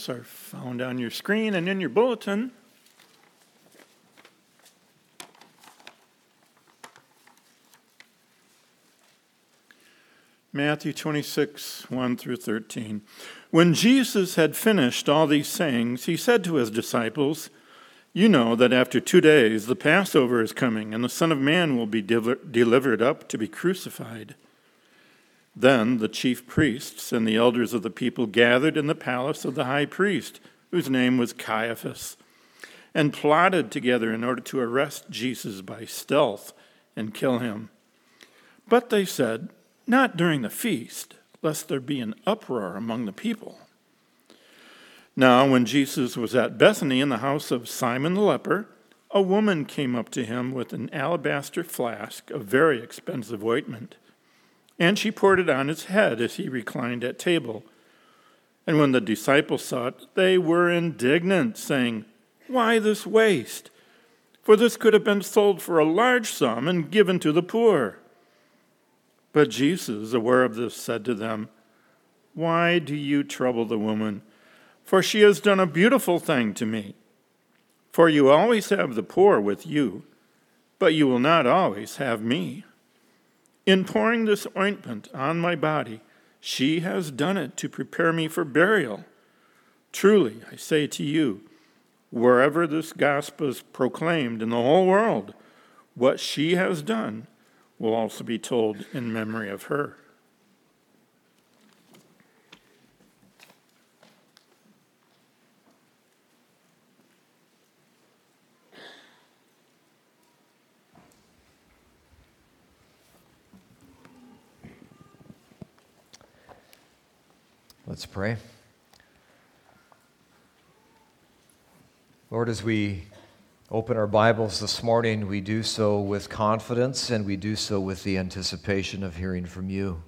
Are found on your screen and in your bulletin. Matthew 26, 1 through 13. When Jesus had finished all these sayings, he said to his disciples, "You know that after 2 days the Passover is coming, and the Son of Man will be delivered up to be crucified." Then the chief priests and the elders of the people gathered in the palace of the high priest, whose name was Caiaphas, and plotted together in order to arrest Jesus by stealth and kill him. But they said, "Not during the feast, lest there be an uproar among the people." Now, when Jesus was at Bethany in the house of Simon the leper, a woman came up to him with an alabaster flask of very expensive ointment. And she poured it on his head as he reclined at table. And when the disciples saw it, they were indignant, saying, "Why this waste? For this could have been sold for a large sum and given to the poor." But Jesus, aware of this, said to them, "Why do you trouble the woman? For she has done a beautiful thing to me. For you always have the poor with you, but you will not always have me. In pouring this ointment on my body, she has done it to prepare me for burial. Truly, I say to you, wherever this gospel is proclaimed in the whole world, what she has done will also be told in memory of her." Let's pray. Lord, as we open our Bibles this morning, we do so with confidence and we do so with the anticipation of hearing from you.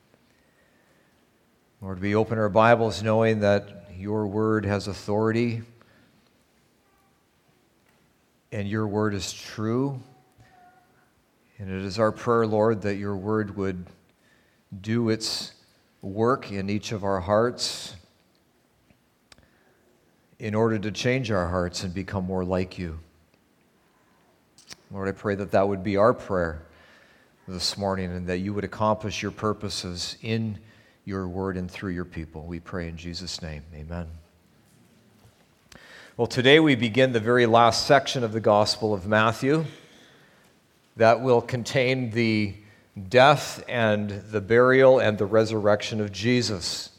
Lord, we open our Bibles knowing that your word has authority and your word is true. And it is our prayer, Lord, that your word would do its work in each of our hearts in order to change our hearts and become more like you. Lord, I pray that that would be our prayer this morning and that you would accomplish your purposes in your word and through your people. We pray in Jesus' name. Amen. Well, today we begin the very last section of the Gospel of Matthew that will contain the death and the burial and the resurrection of Jesus.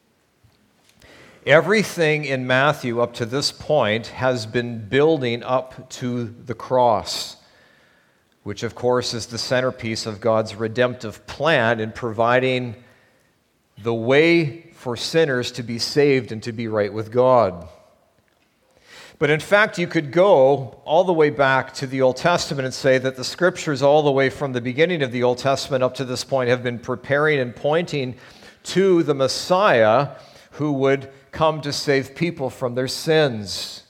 Everything in Matthew up to this point has been building up to the cross, which of course is the centerpiece of God's redemptive plan in providing the way for sinners to be saved and to be right with God. But in fact, you could go all the way back to the Old Testament and say that the scriptures all the way from the beginning of the Old Testament up to this point have been preparing and pointing to the Messiah who would come to save people from their sins.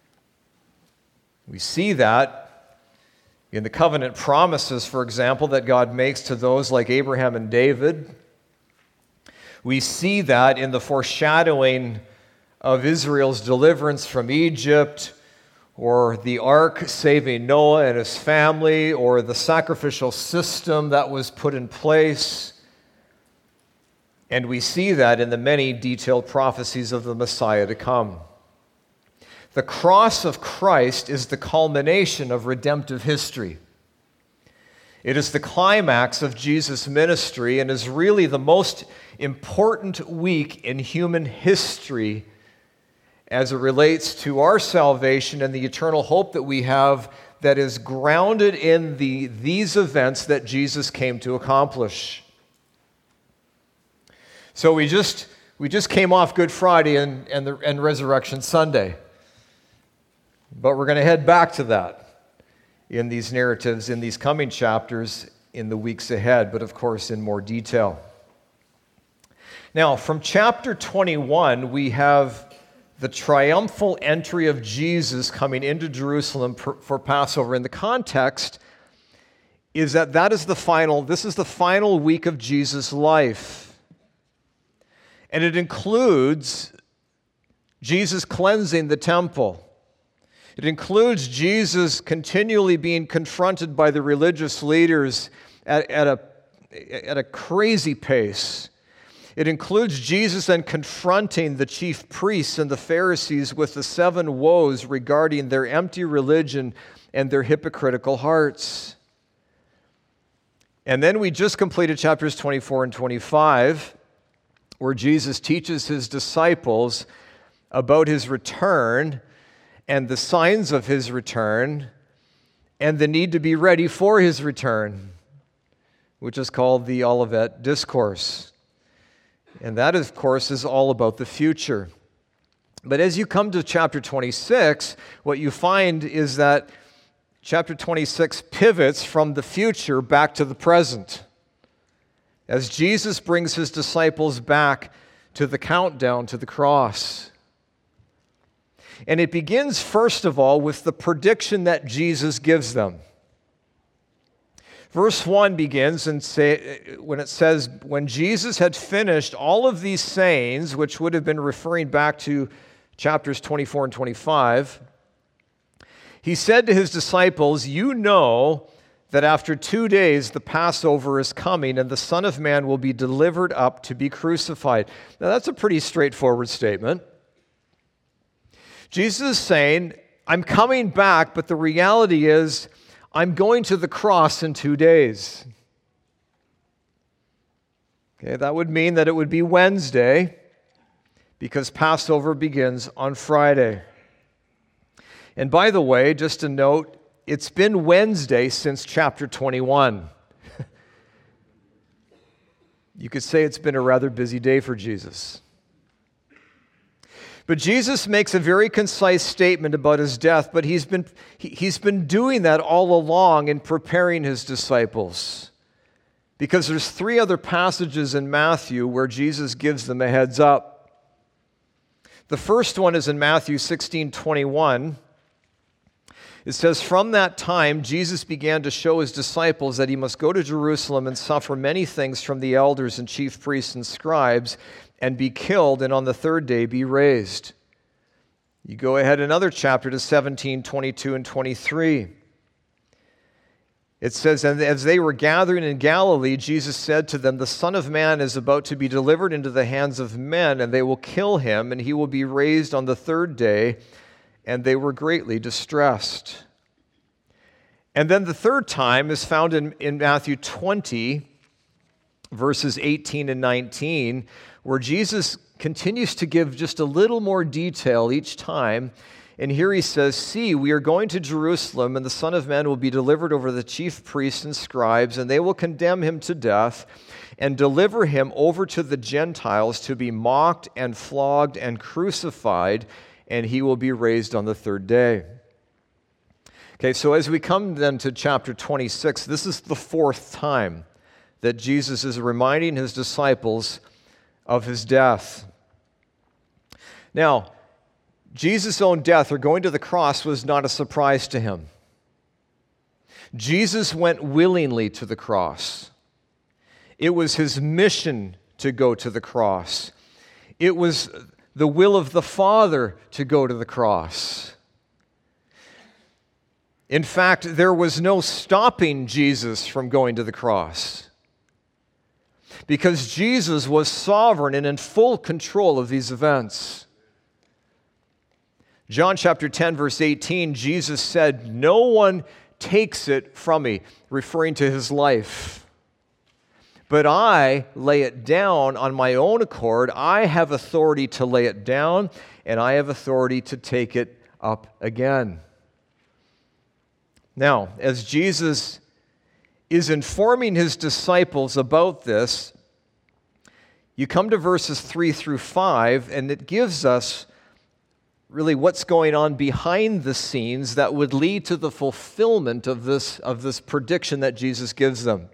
We see that in the covenant promises, for example, that God makes to those like Abraham and David. We see that in the foreshadowing of Israel's deliverance from Egypt, or the ark saving Noah and his family, or the sacrificial system that was put in place. And we see that in the many detailed prophecies of the Messiah to come. The cross of Christ is the culmination of redemptive history. It is the climax of Jesus' ministry and is really the most important week in human history as it relates to our salvation and the eternal hope that we have that is grounded in these events that Jesus came to accomplish. So we just came off Good Friday and Resurrection Sunday. But we're going to head back to that in these narratives, in these coming chapters, in the weeks ahead, but of course in more detail. Now, from chapter 21, we have the triumphal entry of Jesus coming into Jerusalem for Passover. And the context is that this is the final week of Jesus' life. And it includes Jesus cleansing the temple. It includes Jesus continually being confronted by the religious leaders at a crazy pace. It includes Jesus then confronting the chief priests and the Pharisees with the 7 woes regarding their empty religion and their hypocritical hearts. And then we just completed chapters 24 and 25, where Jesus teaches his disciples about his return and the signs of his return and the need to be ready for his return, which is called the Olivet Discourse. And that, of course, is all about the future. But as you come to chapter 26, what you find is that chapter 26 pivots from the future back to the present, as Jesus brings his disciples back to the countdown to the cross. And it begins, first of all, with the prediction that Jesus gives them. Verse 1 begins when it says, when Jesus had finished all of these sayings, which would have been referring back to chapters 24 and 25, he said to his disciples, "You know that after 2 days the Passover is coming, and the Son of Man will be delivered up to be crucified." Now that's a pretty straightforward statement. Jesus is saying, I'm coming back, but the reality is, I'm going to the cross in 2 days. Okay, that would mean that it would be Wednesday, because Passover begins on Friday. And by the way, just a note, it's been Wednesday since chapter 21. You could say it's been a rather busy day for Jesus. But Jesus makes a very concise statement about his death, but he's been doing that all along in preparing his disciples. Because there's 3 other passages in Matthew where Jesus gives them a heads up. The first one is in Matthew 16:21. It says, "From that time, Jesus began to show his disciples that he must go to Jerusalem and suffer many things from the elders and chief priests and scribes, and be killed, and on the 3rd day be raised." You go ahead another chapter to 17:22 and 23. It says, "And as they were gathering in Galilee, Jesus said to them, 'The Son of Man is about to be delivered into the hands of men, and they will kill him, and he will be raised on the 3rd day.' And they were greatly distressed." And then the third time is found in Matthew 20, verses 18 and 19, where Jesus continues to give just a little more detail each time. And here he says, "See, we are going to Jerusalem, and the Son of Man will be delivered over to the chief priests and scribes, and they will condemn him to death and deliver him over to the Gentiles to be mocked and flogged and crucified, and he will be raised on the 3rd day." Okay, so as we come then to chapter 26, this is the 4th time that Jesus is reminding his disciples of his death. Now, Jesus' own death, or going to the cross, was not a surprise to him. Jesus went willingly to the cross. It was his mission to go to the cross. It was the will of the Father to go to the cross. In fact, there was no stopping Jesus from going to the cross, because Jesus was sovereign and in full control of these events. John chapter 10, verse 18, Jesus said, "No one takes it from me," referring to his life. "But I lay it down on my own accord. I have authority to lay it down, and I have authority to take it up again." Now, as Jesus is informing his disciples about this, you come to verses 3 through 5, and it gives us really what's going on behind the scenes that would lead to the fulfillment of this prediction that Jesus gives them.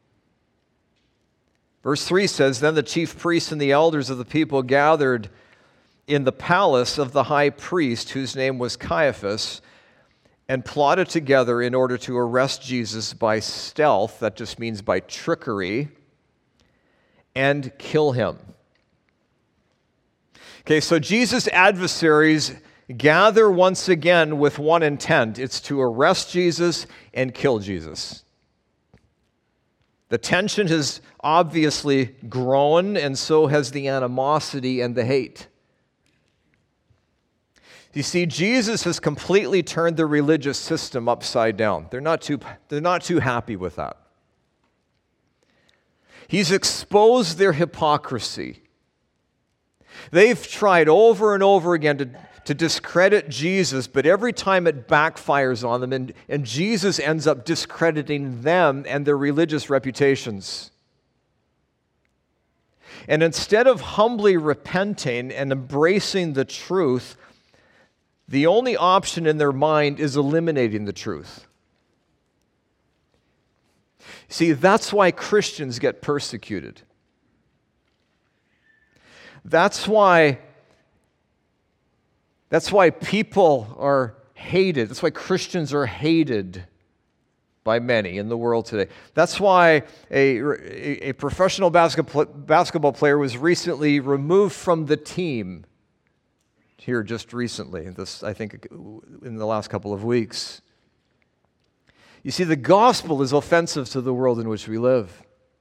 Verse 3 says, "Then the chief priests and the elders of the people gathered in the palace of the high priest, whose name was Caiaphas, and plotted together in order to arrest Jesus by stealth," that just means by trickery, "and kill him." Okay, so Jesus' adversaries gather once again with one intent. It's to arrest Jesus and kill Jesus. The tension has obviously grown, and so has the animosity and the hate. You see, Jesus has completely turned the religious system upside down. They're not too happy with that. He's exposed their hypocrisy. They've tried over and over again to discredit Jesus, but every time it backfires on them, and Jesus ends up discrediting them and their religious reputations. And instead of humbly repenting and embracing the truth, the only option in their mind is eliminating the truth. See, that's why Christians get persecuted. That's why people are hated. That's why Christians are hated by many in the world today. That's why a professional basketball player was recently removed from the team here just recently, I think in the last couple of weeks. You see, the gospel is offensive to the world in which we live.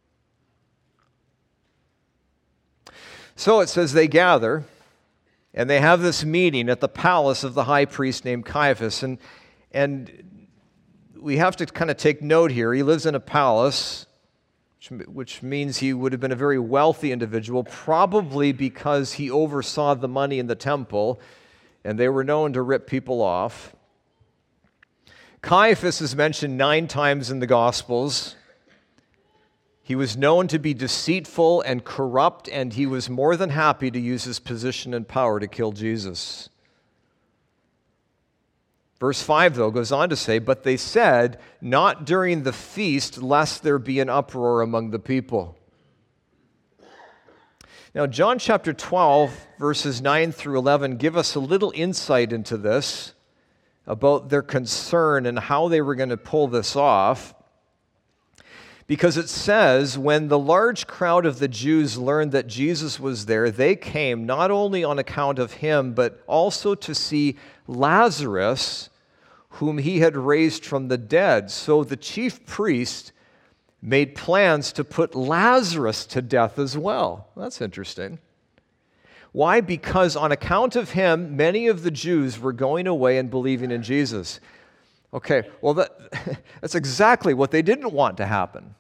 So it says they gather, and they have this meeting at the palace of the high priest named Caiaphas. And we have to kind of take note here. He lives in a palace, which means he would have been a very wealthy individual, probably because he oversaw the money in the temple, and they were known to rip people off. Caiaphas is mentioned 9 times in the Gospels. He was known to be deceitful and corrupt, and he was more than happy to use his position and power to kill Jesus. Verse 5, though, goes on to say, "But they said, not during the feast, lest there be an uproar among the people." Now, John chapter 12, verses 9 through 11 give us a little insight into this, about their concern and how they were going to pull this off. Because it says, when the large crowd of the Jews learned that Jesus was there, they came not only on account of him, but also to see Lazarus, whom he had raised from the dead. So the chief priest made plans to put Lazarus to death as well. That's interesting. Why? Because on account of him, many of the Jews were going away and believing in Jesus. Okay, well, that's exactly what they didn't want to happen.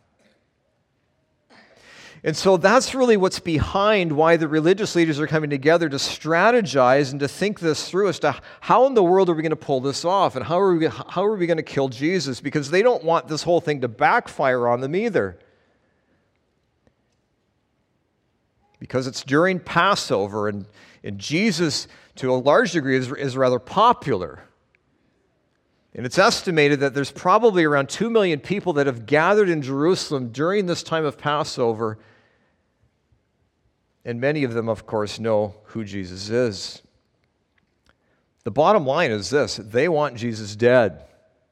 And so that's really what's behind why the religious leaders are coming together to strategize and to think this through as to how in the world are we going to pull this off, and how are we going to kill Jesus? Because they don't want this whole thing to backfire on them either. Because it's during Passover, and Jesus, to a large degree, is rather popular. And it's estimated that there's probably around 2 million people that have gathered in Jerusalem during this time of Passover. And many of them, of course, know who Jesus is. The bottom line is this: they want Jesus dead.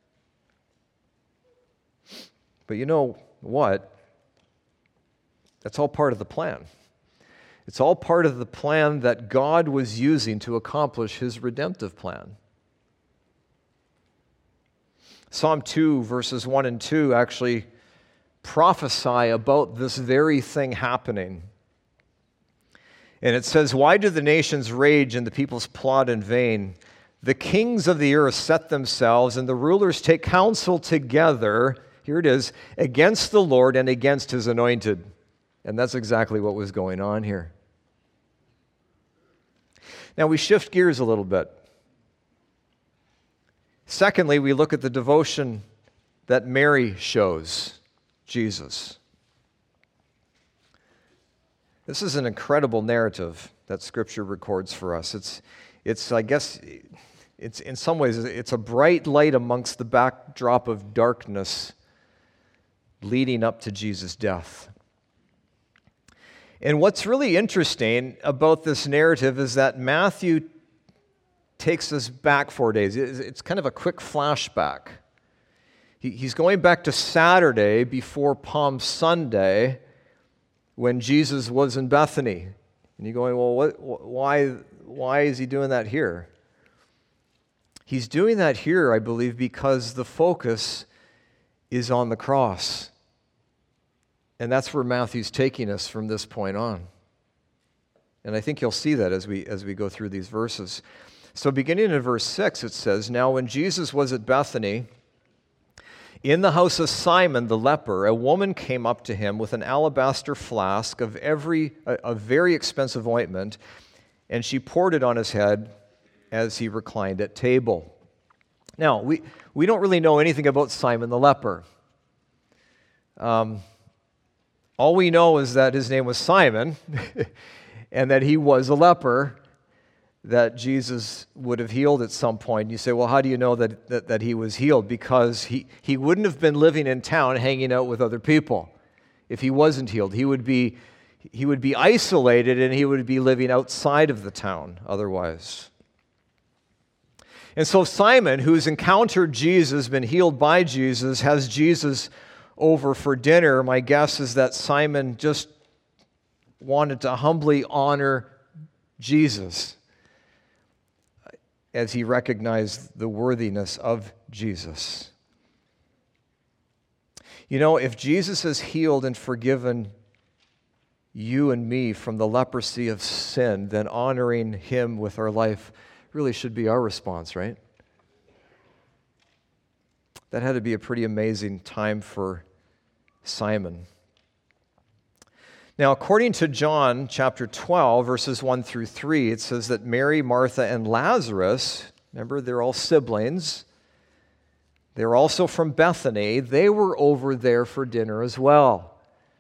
But you know what? That's all part of the plan. It's all part of the plan that God was using to accomplish his redemptive plan. Psalm 2, verses 1 and 2 actually prophesy about this very thing happening. And it says, "Why do the nations rage and the peoples plot in vain? The kings of the earth set themselves, and the rulers take counsel together," here it is, "against the Lord and against his anointed." And that's exactly what was going on here. Now we shift gears a little bit. Secondly, we look at the devotion that Mary shows Jesus. This is an incredible narrative that Scripture records for us. It's in some ways, it's a bright light amongst the backdrop of darkness leading up to Jesus' death. And what's really interesting about this narrative is that Matthew takes us back 4 days. It's kind of a quick flashback. He's going back to Saturday before Palm Sunday when Jesus was in Bethany. And you're going, well, why is he doing that here? He's doing that here, I believe, because the focus is on the cross. And that's where Matthew's taking us from this point on. And I think you'll see that as we go through these verses. So beginning in verse 6, it says, "Now when Jesus was at Bethany, in the house of Simon the leper, a woman came up to him with an alabaster flask of a very expensive ointment, and she poured it on his head as he reclined at table." Now, we don't really know anything about Simon the leper. All we know is that his name was Simon, and that he was a leper that Jesus would have healed at some point. You say, well, how do you know that he was healed? Because he wouldn't have been living in town hanging out with other people if he wasn't healed. He would be isolated, and he would be living outside of the town otherwise. And so Simon, who's encountered Jesus, been healed by Jesus, has Jesus over for dinner. My guess is that Simon just wanted to humbly honor Jesus as he recognized the worthiness of Jesus. You know, if Jesus has healed and forgiven you and me from the leprosy of sin, then honoring him with our life really should be our response, right? That had to be a pretty amazing time for Simon. Now, according to John chapter 12, verses 1 through 3, it says that Mary, Martha, and Lazarus, remember, they're all siblings. They're also from Bethany. They were over there for dinner as well.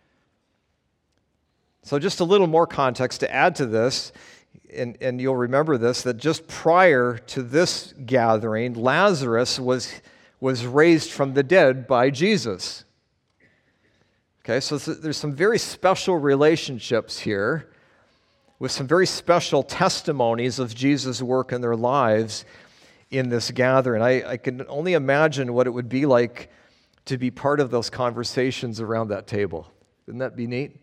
So just a little more context to add to this, and you'll remember this, that just prior to this gathering, Lazarus was raised from the dead by Jesus. Okay, so there's some very special relationships here with some very special testimonies of Jesus' work in their lives in this gathering. I can only imagine what it would be like to be part of those conversations around that table. Wouldn't that be neat?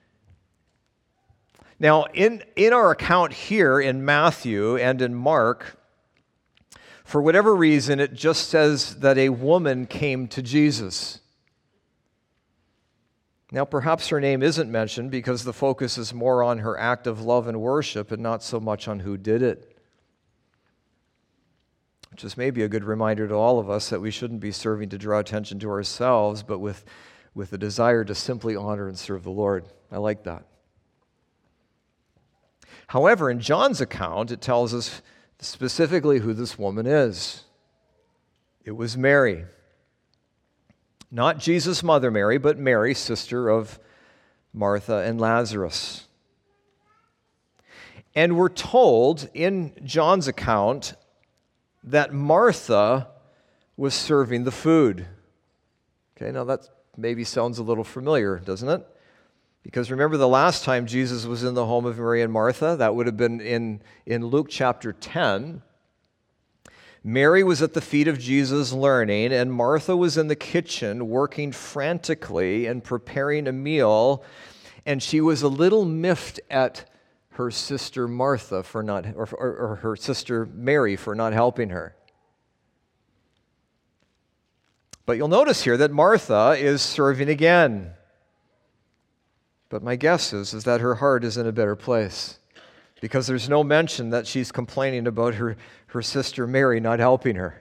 Now, in our account here in Matthew and in Mark, for whatever reason, it just says that a woman came to Jesus. Now, perhaps her name isn't mentioned because the focus is more on her act of love and worship and not so much on who did it. Which is maybe a good reminder to all of us that we shouldn't be serving to draw attention to ourselves, but with a desire to simply honor and serve the Lord. I like that. However, in John's account, it tells us specifically who this woman is. It was Mary. Not Jesus' mother Mary, but Mary, sister of Martha and Lazarus. And we're told in John's account that Martha was serving the food. Okay, now that maybe sounds a little familiar, doesn't it? Because remember the last time Jesus was in the home of Mary and Martha, that would have been in Luke chapter 10. Mary was at the feet of Jesus learning, and Martha was in the kitchen working frantically and preparing a meal, and she was a little miffed at her sister Martha for not, or her sister Mary for not helping her. But you'll notice here that Martha is serving again. But my guess is that her heart is in a better place, because there's no mention that she's complaining about her sister Mary not helping her.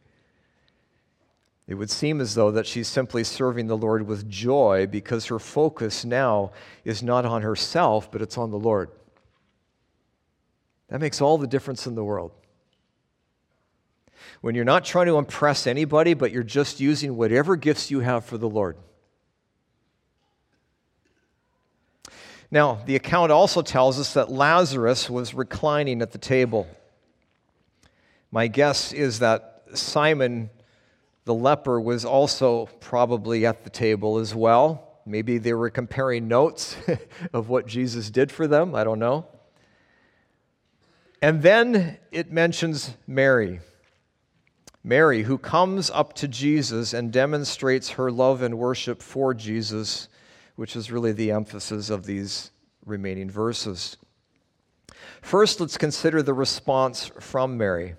It would seem as though that she's simply serving the Lord with joy because her focus now is not on herself, but it's on the Lord. That makes all the difference in the world. When you're not trying to impress anybody, but you're just using whatever gifts you have for the Lord. Now, the account also tells us that Lazarus was reclining at the table. My guess is that Simon the leper was also probably at the table as well. Maybe they were comparing notes of what Jesus did for them. I don't know. And then it mentions Mary. Mary, who comes up to Jesus and demonstrates her love and worship for Jesus, which is really the emphasis of these remaining verses. First, let's consider the response from Mary.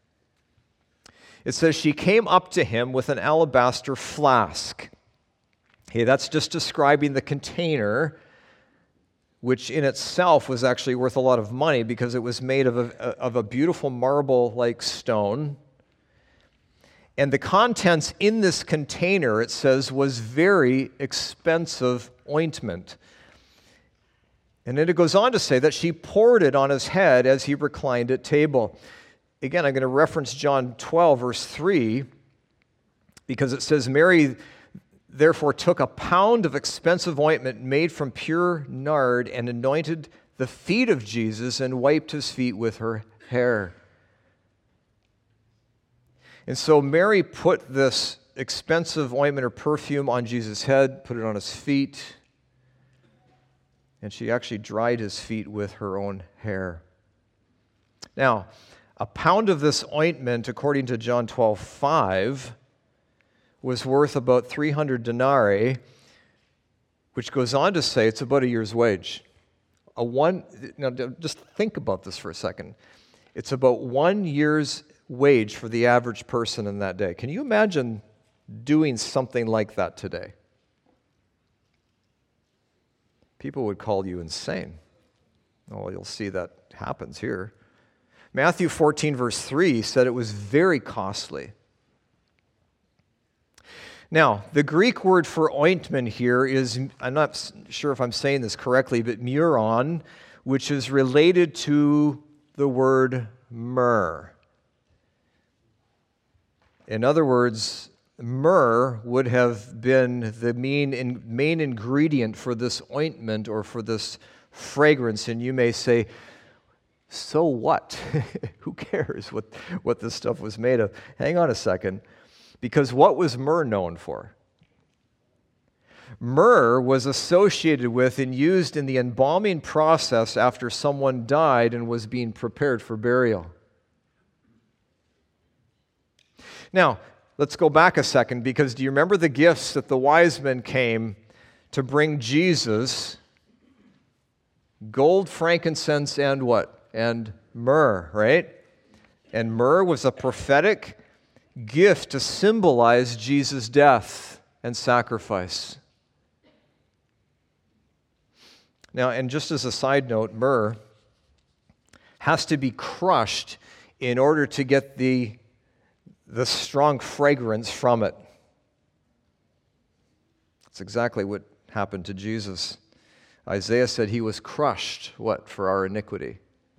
It says, she came up to him with an alabaster flask. Okay, that's just describing the container, which in itself was actually worth a lot of money because it was made of a beautiful marble-like stone. And the contents in this container, it says, was very expensive ointment. And then it goes on to say that she poured it on his head as he reclined at table. Again, I'm going to reference John 12, verse 3, because it says, Mary therefore took a pound of expensive ointment made from pure nard and anointed the feet of Jesus and wiped his feet with her hair. And so Mary put this expensive ointment or perfume on Jesus' head, put it on his feet, and she actually dried his feet with her own hair. Now, a pound of this ointment, according to John 12:5, was worth about 300 denarii, which goes on to say it's about a year's wage. Now, just think about this for a second. It's about 1 year's wage for the average person in that day. Can you imagine doing something like that today? People would call you insane. Oh, you'll see that happens here. Matthew 14, verse 3 said it was very costly. Now, the Greek word for ointment here is, I'm not sure if I'm saying this correctly, but muron, which is related to the word myrrh. In other words, myrrh would have been the main ingredient for this ointment or for this fragrance. And you may say, so what? Who cares what this stuff was made of? Hang on a second. Because what was myrrh known for? Myrrh was associated with and used in the embalming process after someone died and was being prepared for burial. Now, let's go back a second, because do you remember the gifts that the wise men came to bring Jesus? Gold, frankincense, and what? And myrrh, right? And myrrh was a prophetic gift to symbolize Jesus' death and sacrifice. Now, and just as a side note, myrrh has to be crushed in order to get the strong fragrance from it. That's exactly what happened to Jesus. Isaiah said he was crushed, what? For our iniquity.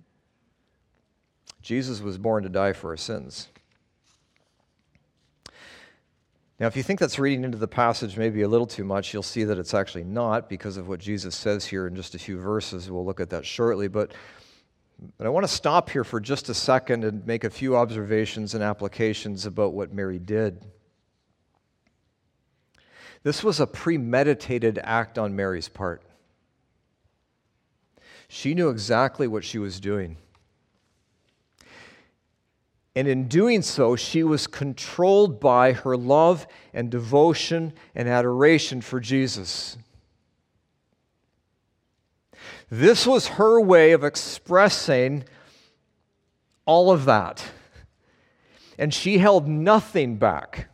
Jesus was born to die for our sins. Now, if you think that's reading into the passage maybe a little too much, you'll see that it's actually not, because of what Jesus says here in just a few verses. We'll look at that shortly. But I want to stop here for just a second and make a few observations and applications about what Mary did. This was a premeditated act on Mary's part. She knew exactly what she was doing. And in doing so, she was controlled by her love and devotion and adoration for Jesus. This was her way of expressing all of that. And she held nothing back.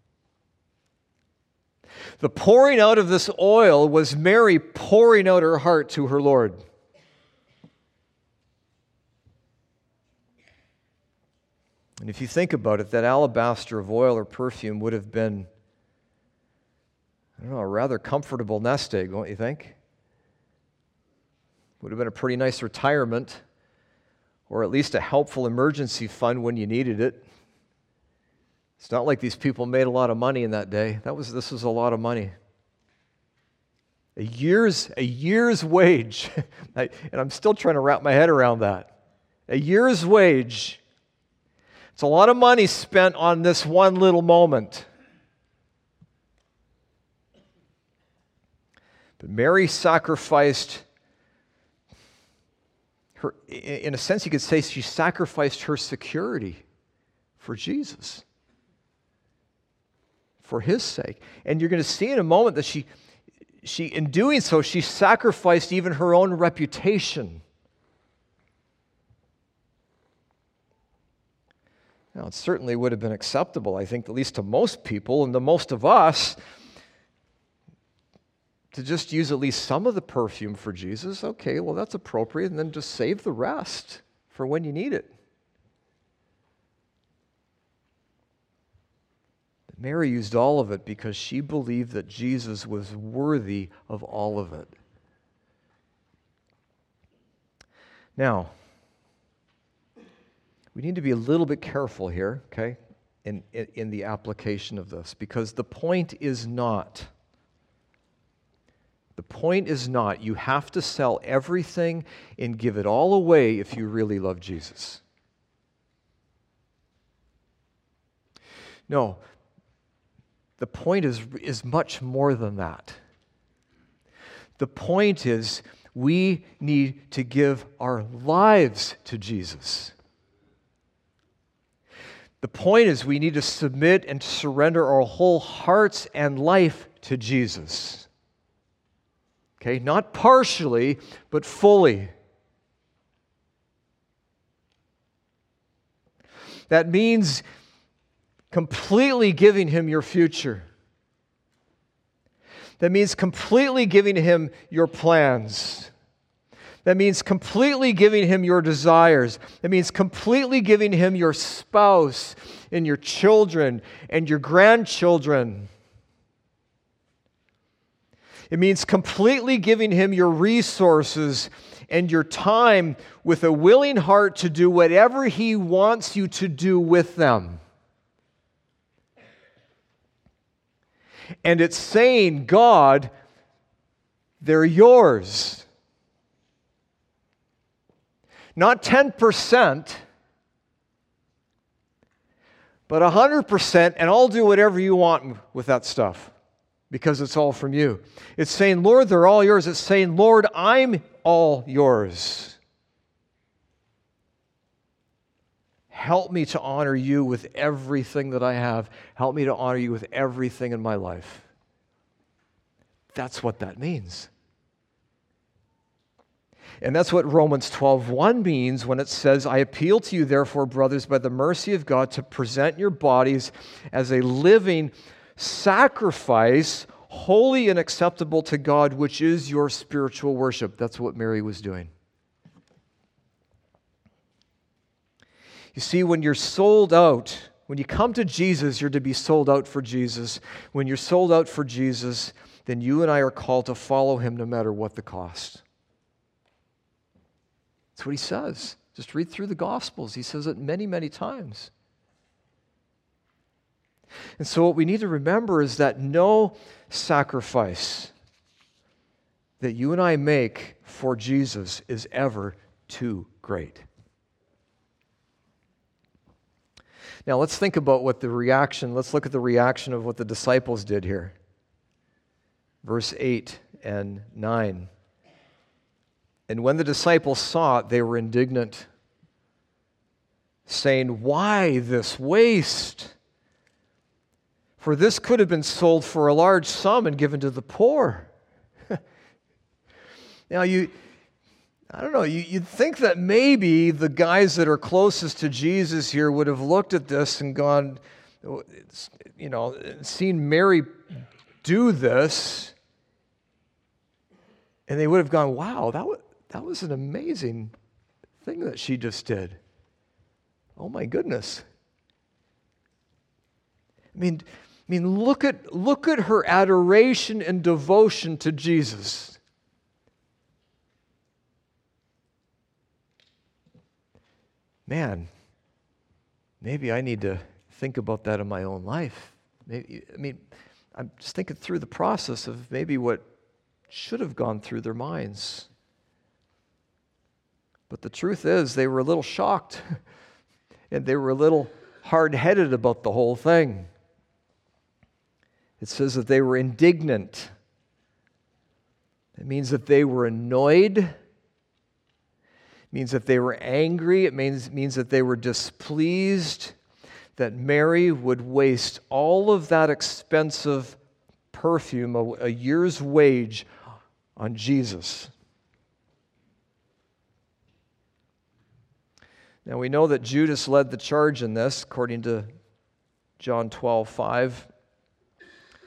The pouring out of this oil was Mary pouring out her heart to her Lord. And if you think about it, that alabaster of oil or perfume would have been, a rather comfortable nest egg, don't you think? Would have been a pretty nice retirement, or at least a helpful emergency fund when you needed it. It's not like these people made a lot of money in that day. This was a lot of money. A year's wage. And I'm still trying to wrap my head around that. A year's wage. It's a lot of money spent on this one little moment. But Mary sacrificed her, in a sense you could say she sacrificed her security for Jesus, for his sake. And you're going to see in a moment that she in doing so, she sacrificed even her own reputation. Now, it certainly would have been acceptable, I think, at least to most people and to most of us, to just use at least some of the perfume for Jesus. Okay, well, that's appropriate, and then just save the rest for when you need it. But Mary used all of it because she believed that Jesus was worthy of all of it. Now, we need to be a little bit careful here, okay, in the application of this, because the point is not you have to sell everything and give it all away if you really love Jesus. No, the point is much more than that. The point is we need to give our lives to Jesus. The point is we need to submit and surrender our whole hearts and life to Jesus. Okay, not partially, but fully. That means completely giving Him your future. That means completely giving Him your plans. That means completely giving Him your desires. That means completely giving Him your spouse and your children and your grandchildren. It means completely giving Him your resources and your time with a willing heart to do whatever He wants you to do with them. And it's saying, God, they're yours. Not 10%, but 100%, and I'll do whatever you want with that stuff because it's all from you. It's saying, Lord, they're all yours. It's saying, Lord, I'm all yours. Help me to honor you with everything that I have. Help me to honor you with everything in my life. That's what that means. And that's what Romans 12:1 means when it says, I appeal to you, therefore, brothers, by the mercy of God, to present your bodies as a living sacrifice, holy and acceptable to God, which is your spiritual worship. That's what Mary was doing. You see, when you're sold out, when you come to Jesus, you're to be sold out for Jesus. When you're sold out for Jesus, then you and I are called to follow Him no matter what the cost. That's what He says. Just read through the Gospels. He says it many, many times. And so what we need to remember is that no sacrifice that you and I make for Jesus is ever too great. Now let's think about let's look at the reaction of what the disciples did here. Verse 8 and 9. And when the disciples saw it, they were indignant, saying, why this waste? For this could have been sold for a large sum and given to the poor. Now, you'd think that maybe the guys that are closest to Jesus here would have looked at this and gone, seen Mary do this, and they would have gone, wow, that was an amazing thing that she just did. Oh my goodness. I mean, look at her adoration and devotion to Jesus. Man, maybe I need to think about that in my own life. I'm just thinking through the process of maybe what should have gone through their minds. But the truth is, they were a little shocked, and they were a little hard-headed about the whole thing. It says that they were indignant. It means that they were annoyed. It means that they were angry. It means that they were displeased that Mary would waste all of that expensive perfume, a year's wage, on Jesus. Now we know that Judas led the charge in this, according to John 12:5. It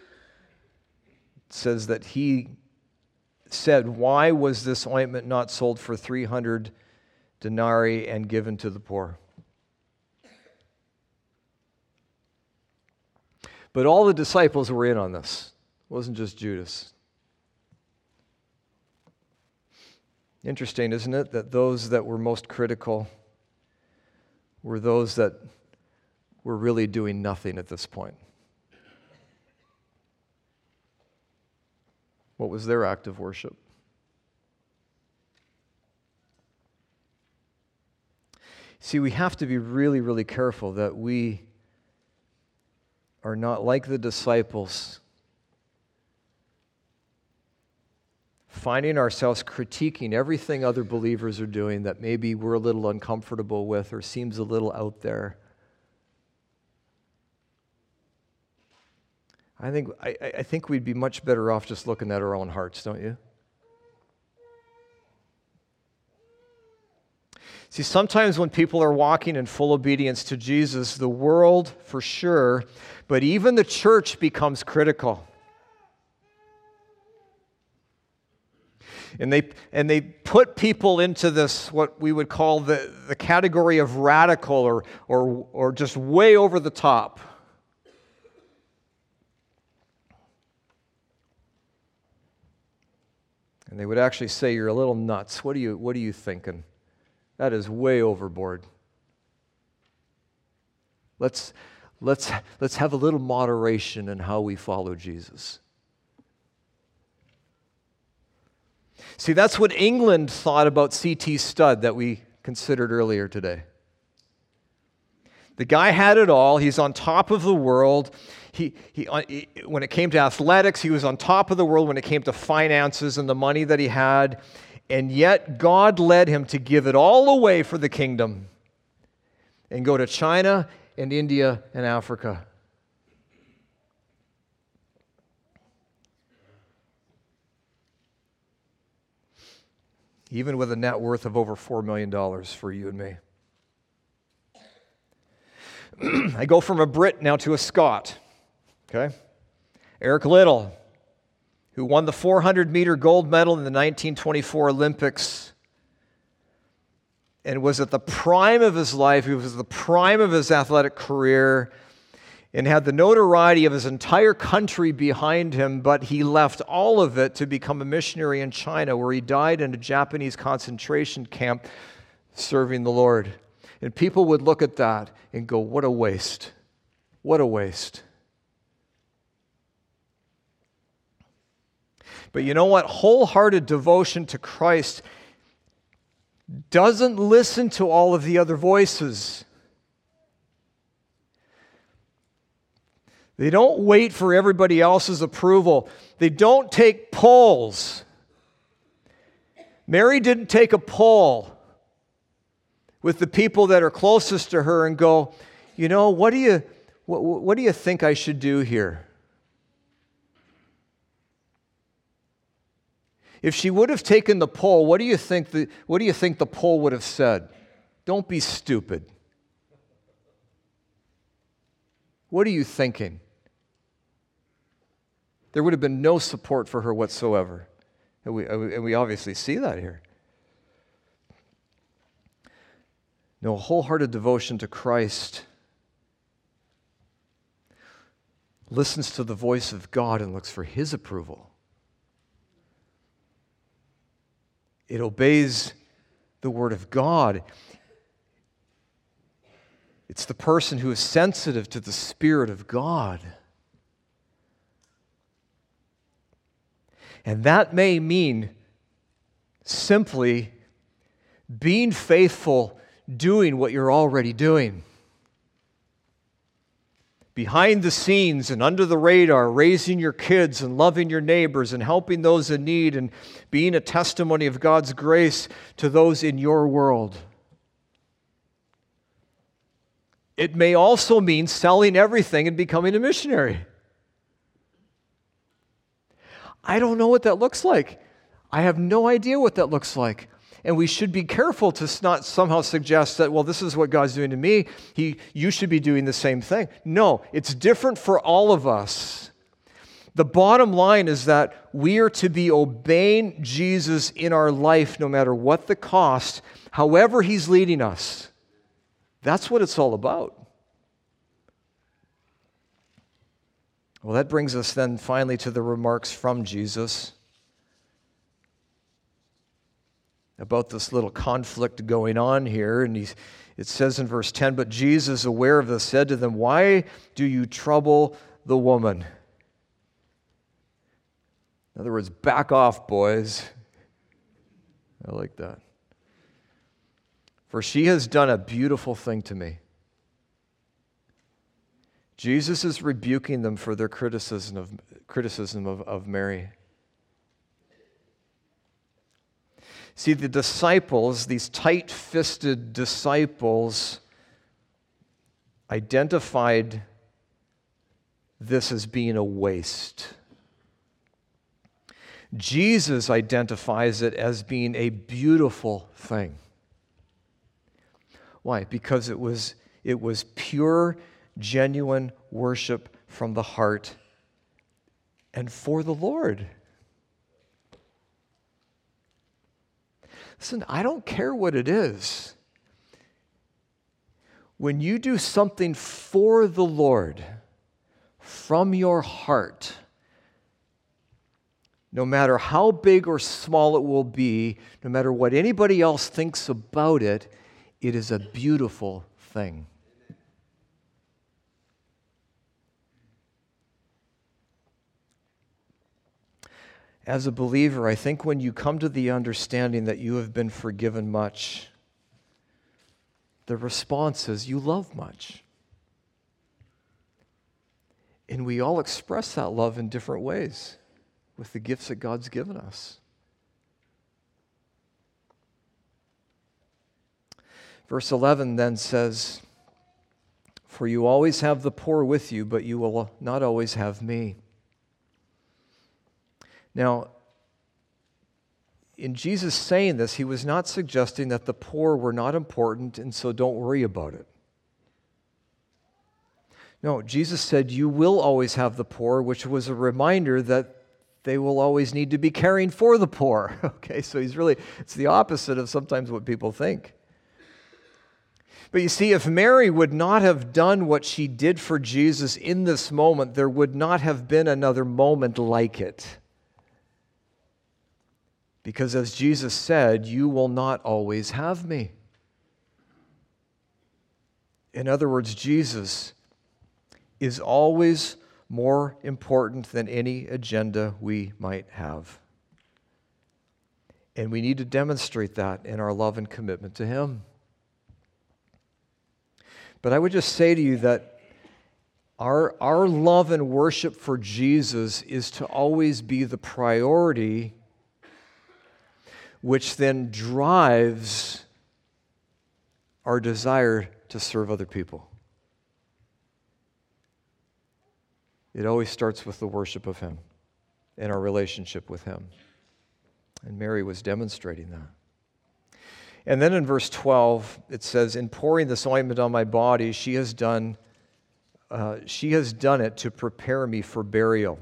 says that he said, "Why was this ointment not sold for 300 denarii and given to the poor?" But all the disciples were in on this. It wasn't just Judas. Interesting, isn't it, that those that were most critical were those that were really doing nothing at this point. What was their act of worship? See, we have to be really, really careful that we are not like the disciples, finding ourselves critiquing everything other believers are doing that maybe we're a little uncomfortable with or seems a little out there. I think we'd be much better off just looking at our own hearts, don't you? See, sometimes when people are walking in full obedience to Jesus, the world, for sure, but even the church becomes critical. And they put people into this, what we would call the category of radical or just way over the top. And they would actually say, "You're a little nuts. What are you thinking? That is way overboard. Let's have a little moderation in how we follow Jesus." See, that's what England thought about C.T. Studd that we considered earlier today. The guy had it all. He's on top of the world. When it came to athletics, he was on top of the world when it came to finances and the money that he had. And yet God led him to give it all away for the kingdom and go to China and India and Africa. Even with a net worth of over $4 million for you and me. I go from a Brit now to a Scot. Okay? Eric Liddell, who won the 400-meter gold medal in the 1924 Olympics and was at the prime of his life. He was at the prime of his athletic career and had the notoriety of his entire country behind him, but he left all of it to become a missionary in China, where he died in a Japanese concentration camp serving the Lord. And people would look at that and go, "What a waste. What a waste." But you know what? Wholehearted devotion to Christ doesn't listen to all of the other voices. They don't wait for everybody else's approval. They don't take polls. Mary didn't take a poll with the people that are closest to her and go, "You know, what do you think I should do here?" If she would have taken the poll, what do you think the poll would have said? "Don't be stupid." What are you thinking? There would have been no support for her whatsoever. And we obviously see that here. No, wholehearted devotion to Christ listens to the voice of God and looks for His approval. It obeys the Word of God. It's the person who is sensitive to the Spirit of God. And that may mean simply being faithful, doing what you're already doing. Behind the scenes and under the radar, raising your kids and loving your neighbors and helping those in need and being a testimony of God's grace to those in your world. It may also mean selling everything and becoming a missionary. I don't know what that looks like. I have no idea what that looks like. And we should be careful to not somehow suggest that, well, this is what God's doing to me. You should be doing the same thing. No, it's different for all of us. The bottom line is that we are to be obeying Jesus in our life no matter what the cost, however He's leading us. That's what it's all about. Well, that brings us then finally to the remarks from Jesus about this little conflict going on here. And it says in verse 10, "But Jesus, aware of this, said to them, 'Why do you trouble the woman?'" In other words, back off, boys. I like that. "For she has done a beautiful thing to me." Jesus is rebuking them for their criticism of Mary. See, the disciples, these tight-fisted disciples, identified this as being a waste. Jesus identifies it as being a beautiful thing. Why? Because it was pure, genuine worship from the heart and for the Lord. Listen, I don't care what it is. When you do something for the Lord from your heart, no matter how big or small it will be, no matter what anybody else thinks about it, it is a beautiful thing. As a believer, I think when you come to the understanding that you have been forgiven much, the response is you love much. And we all express that love in different ways with the gifts that God's given us. Verse 11 then says, "For you always have the poor with you, but you will not always have me." Now, in Jesus saying this, He was not suggesting that the poor were not important and so don't worry about it. No, Jesus said, you will always have the poor, which was a reminder that they will always need to be caring for the poor. Okay, so it's the opposite of sometimes what people think. But you see, if Mary would not have done what she did for Jesus in this moment, there would not have been another moment like it. Because as Jesus said, you will not always have me. In other words, Jesus is always more important than any agenda we might have. And we need to demonstrate that in our love and commitment to Him. But I would just say to you that our love and worship for Jesus is to always be the priority, which then drives our desire to serve other people. It always starts with the worship of Him and our relationship with Him. And Mary was demonstrating that. And then in verse 12, it says, "In pouring this ointment on my body, she has done it to prepare me for burial."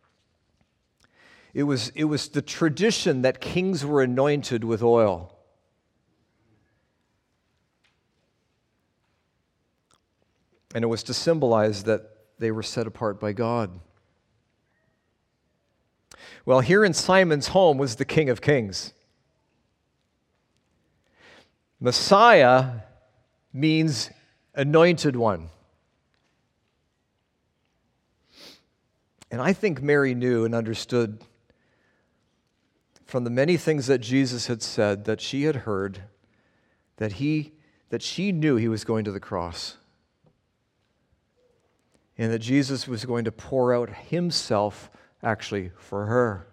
It was the tradition that kings were anointed with oil. And it was to symbolize that they were set apart by God. Well, here in Simon's home was the King of Kings. Messiah means anointed one. And I think Mary knew and understood from the many things that Jesus had said, that she had heard, that she knew He was going to the cross. And that Jesus was going to pour out Himself actually for her.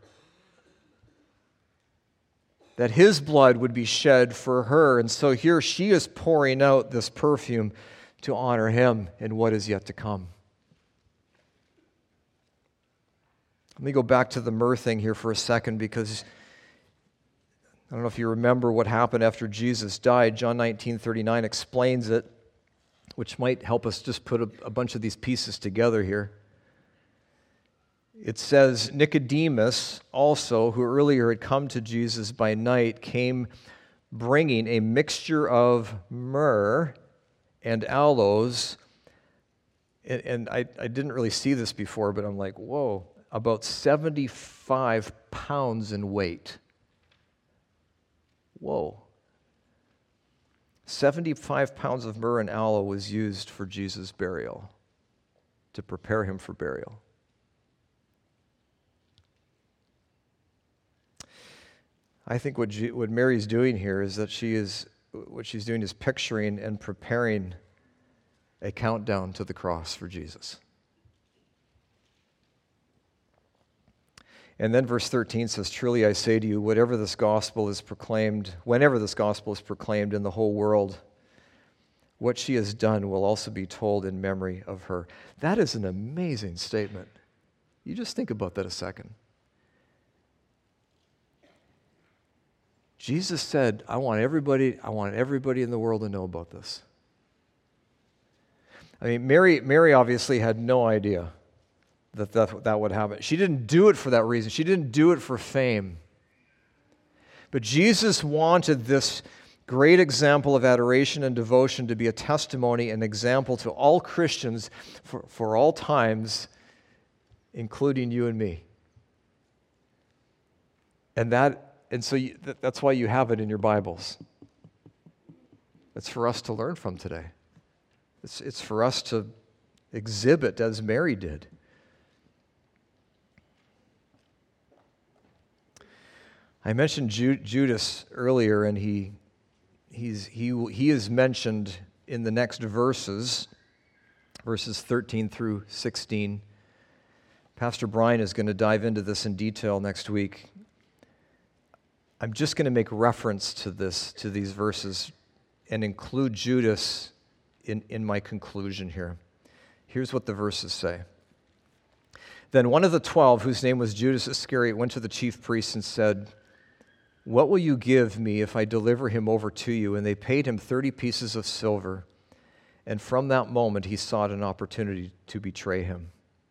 That His blood would be shed for her. And so here she is pouring out this perfume to honor Him in what is yet to come. Let me go back to the myrrh thing here for a second, because I don't know if you remember what happened after Jesus died. John 19:39 explains it, which might help us just put a bunch of these pieces together here. It says, Nicodemus also, who earlier had come to Jesus by night, came bringing a mixture of myrrh and aloes. And I didn't really see this before, but I'm like, whoa, about 75 pounds in weight. Whoa. 75 pounds of myrrh and aloe was used for Jesus' burial, to prepare him for burial. I think what Mary's doing here is that what she's doing is picturing and preparing a countdown to the cross for Jesus. And then verse 13 says, "Truly I say to you, whenever this gospel is proclaimed in the whole world, what she has done will also be told in memory of her." That is an amazing statement. You just think about that a second. Jesus said, I want everybody in the world to know about this. I mean, Mary obviously had no idea that would happen. She didn't do it for that reason. She didn't do it for fame. But Jesus wanted this great example of adoration and devotion to be a testimony and example to all Christians for all times, including you and me. And so that's why you have it in your Bibles. It's for us to learn from today. It's for us to exhibit as Mary did. I mentioned Judas earlier, and he is mentioned in the next verses 13 through 16. Pastor Brian is going to dive into this in detail next week. I'm just going to make reference to these verses and include Judas in my conclusion here. Here's what the verses say. Then one of the 12, whose name was Judas Iscariot, went to the chief priests and said, "What will you give me if I deliver him over to you?" And they paid him 30 pieces of silver. And from that moment, he sought an opportunity to betray him.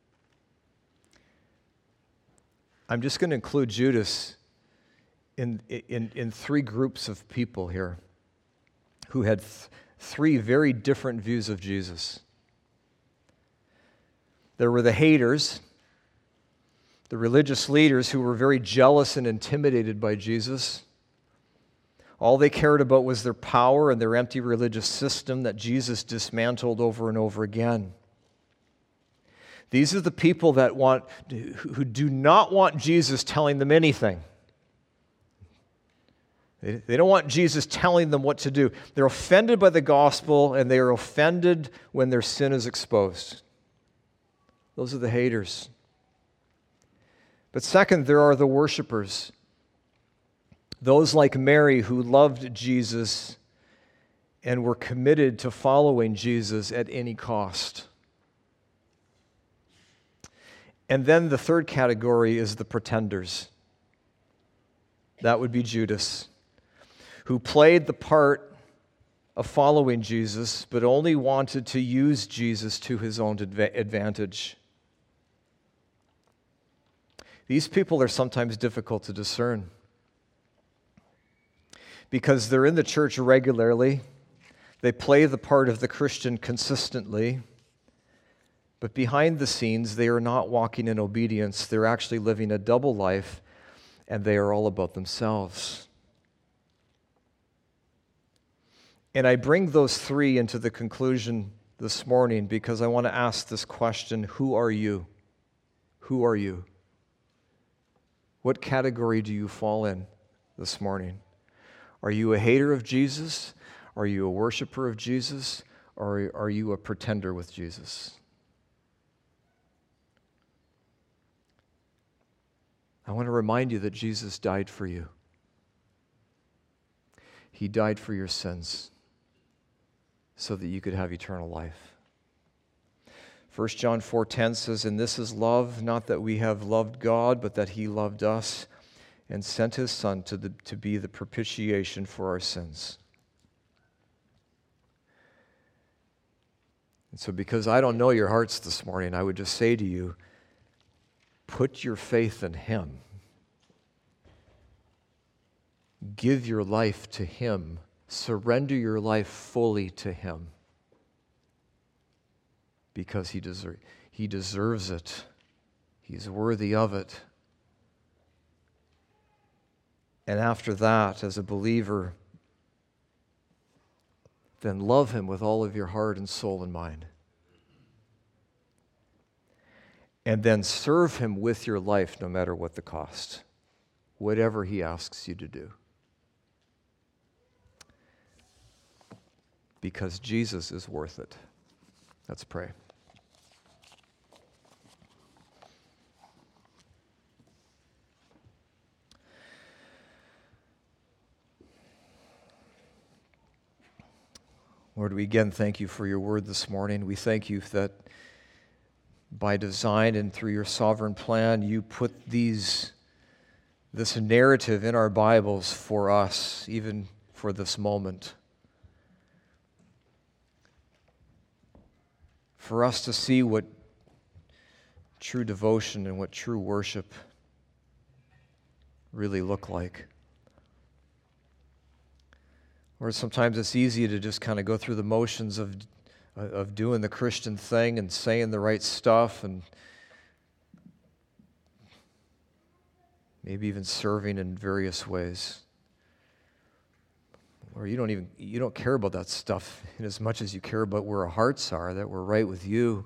I'm just going to include Judas in three groups of people here who had three very different views of Jesus. There were the haters, the religious leaders who were very jealous and intimidated by Jesus. All they cared about was their power and their empty religious system that Jesus dismantled over and over again. These are the people who do not want Jesus telling them anything. They don't want Jesus telling them what to do. They're offended by the gospel, and they are offended when their sin is exposed. Those are the haters. But second, there are the worshipers. Those like Mary who loved Jesus and were committed to following Jesus at any cost. And then the third category is the pretenders. That would be Judas, who played the part of following Jesus, but only wanted to use Jesus to his own advantage. These people are sometimes difficult to discern because they're in the church regularly, they play the part of the Christian consistently, but behind the scenes, they are not walking in obedience. They're actually living a double life, and they are all about themselves. And I bring those three into the conclusion this morning because I want to ask this question: who are you? Who are you? What category do you fall in this morning? Are you a hater of Jesus? Are you a worshiper of Jesus? Or are you a pretender with Jesus? I want to remind you that Jesus died for you. He died for your sins so that you could have eternal life. 1 John 4:10 says, "And this is love, not that we have loved God, but that he loved us and sent his Son to be the propitiation for our sins. And so because I don't know your hearts this morning, I would just say to you, put your faith in him. Give your life to him. Surrender your life fully to him. Because he deserves it. He's worthy of it. And after that, as a believer, then love him with all of your heart and soul and mind. And then serve him with your life no matter what the cost, whatever he asks you to do. Because Jesus is worth it. Let's pray. Lord, we again thank you for your word this morning. We thank you that by design and through your sovereign plan, you put this narrative in our Bibles for us, even for this moment. For us to see what true devotion and what true worship really look like. Or sometimes it's easy to just kind of go through the motions of doing the Christian thing and saying the right stuff and maybe even serving in various ways. Or you don't care about that stuff in as much as you care about where our hearts are, that we're right with you,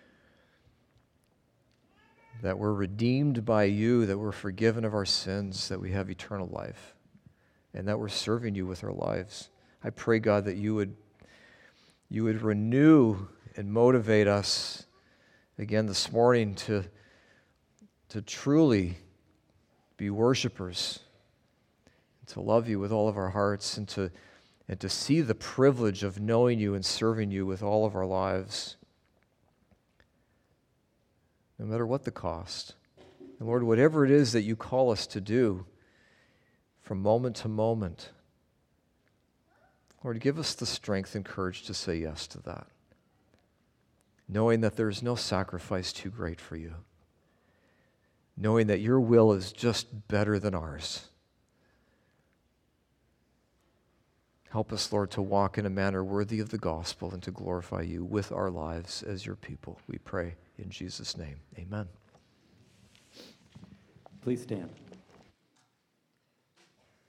that we're redeemed by you, that we're forgiven of our sins, that we have eternal life, and that we're serving you with our lives. I pray, God, that you would renew and motivate us again this morning to truly be worshipers, to love you with all of our hearts, and to see the privilege of knowing you and serving you with all of our lives, no matter what the cost. And Lord, whatever it is that you call us to do from moment to moment, Lord, give us the strength and courage to say yes to that, knowing that there is no sacrifice too great for you, knowing that your will is just better than ours. Help us, Lord, to walk in a manner worthy of the gospel and to glorify you with our lives as your people. We pray in Jesus' name. Amen. Please stand.